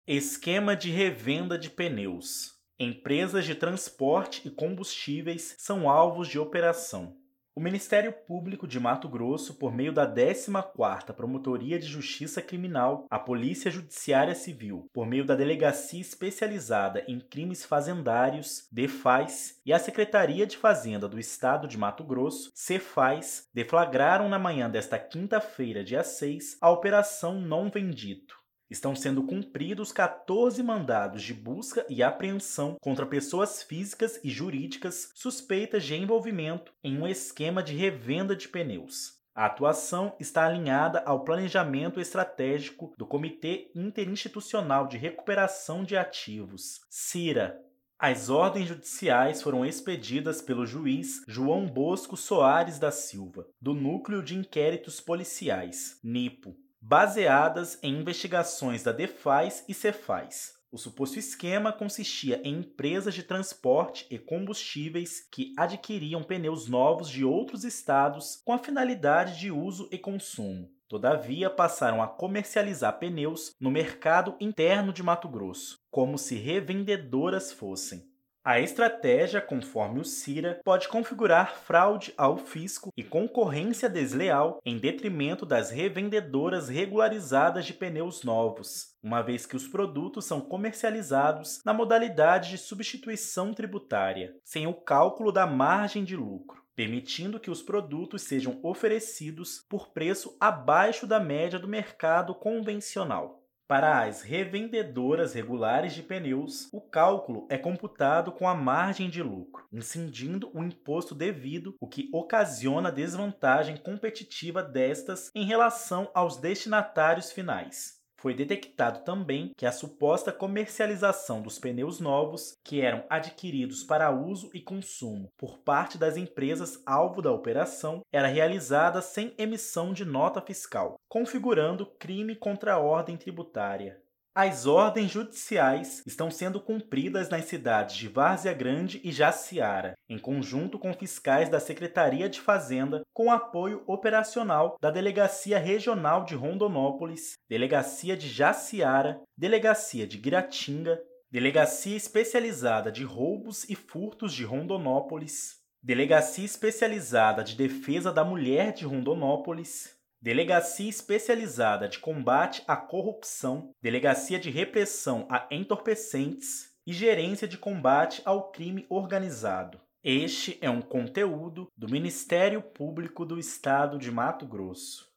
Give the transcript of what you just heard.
Esquema de revenda de pneus. Empresas de transporte e combustíveis são alvos de operação. O Ministério Público de Mato Grosso, por meio da 14ª Promotoria de Justiça Criminal, a Polícia Judiciária Civil, por meio da Delegacia Especializada em Crimes Fazendários, DEFAS, e a Secretaria de Fazenda do Estado de Mato Grosso, CEFAS, deflagraram na manhã desta quinta-feira, dia 6, a Operação Não Vendito. Estão sendo cumpridos 14 mandados de busca e apreensão contra pessoas físicas e jurídicas suspeitas de envolvimento em um esquema de revenda de pneus. A atuação está alinhada ao planejamento estratégico do Comitê Interinstitucional de Recuperação de Ativos, CIRA. As ordens judiciais foram expedidas pelo juiz João Bosco Soares da Silva, do Núcleo de Inquéritos Policiais, NIPO, baseadas em investigações da DEFAS e CEFAS. O suposto esquema consistia em empresas de transporte e combustíveis que adquiriam pneus novos de outros estados com a finalidade de uso e consumo. Todavia, passaram a comercializar pneus no mercado interno de Mato Grosso, como se revendedoras fossem. A estratégia, conforme o CIRA, pode configurar fraude ao fisco e concorrência desleal em detrimento das revendedoras regularizadas de pneus novos, uma vez que os produtos são comercializados na modalidade de substituição tributária, sem o cálculo da margem de lucro, permitindo que os produtos sejam oferecidos por preço abaixo da média do mercado convencional. Para as revendedoras regulares de pneus, o cálculo é computado com a margem de lucro, incidindo o imposto devido, o que ocasiona desvantagem competitiva destas em relação aos destinatários finais. Foi detectado também que a suposta comercialização dos pneus novos, que eram adquiridos para uso e consumo por parte das empresas alvo da operação, era realizada sem emissão de nota fiscal, configurando crime contra a ordem tributária. As ordens judiciais estão sendo cumpridas nas cidades de Várzea Grande e Jaciara, em conjunto com fiscais da Secretaria de Fazenda, com apoio operacional da Delegacia Regional de Rondonópolis, Delegacia de Jaciara, Delegacia de Guiratinga, Delegacia Especializada de Roubos e Furtos de Rondonópolis, Delegacia Especializada de Defesa da Mulher de Rondonópolis, Delegacia Especializada de Combate à Corrupção, Delegacia de Repressão a Entorpecentes e Gerência de Combate ao Crime Organizado. Este é um conteúdo do Ministério Público do Estado de Mato Grosso.